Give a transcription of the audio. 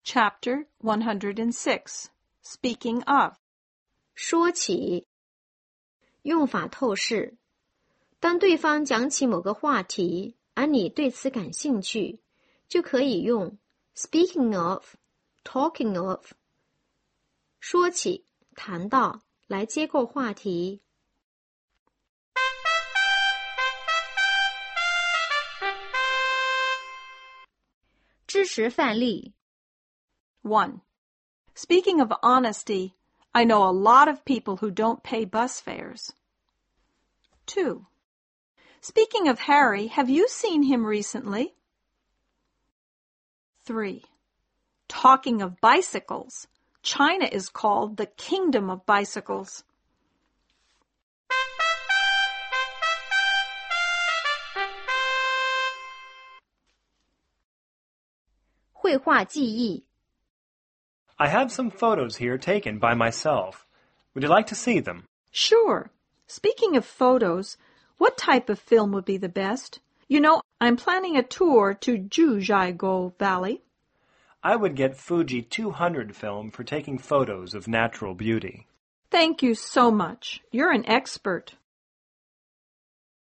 Chapter 106, Speaking of. 说起，用法透视。当对方讲起某个话题，而你对此感兴趣，就可以用 speaking of, talking of 说起、谈到来接构话题。支持范例 1. Speaking of honesty, I know a lot of people who don't pay bus fares. 2. Speaking of Harry, have you seen him recently? 3. Talking of bicycles, China is called the Kingdom of Bicycles. 绘画记忆 I have some photos here taken by myself. Would you like to see them? Sure. Speaking of photos, what type of film would be the best? You know, I'm planning a tour to Zhujiaigou Valley. I would get Fuji 200 film for taking photos of natural beauty. Thank you so much. You're an expert.